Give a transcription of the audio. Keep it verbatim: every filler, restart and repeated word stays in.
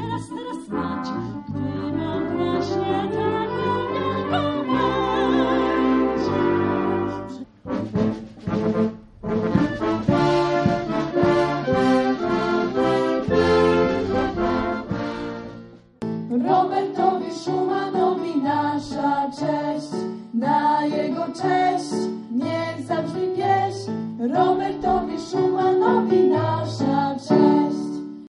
teraz, teraz snać, gdy nam właśnie tak daleko będzie. Robertowi Schumanowi nasza cześć, na jego cześć niech zabrzmi pieśń. Robertowi Schumanowi nasza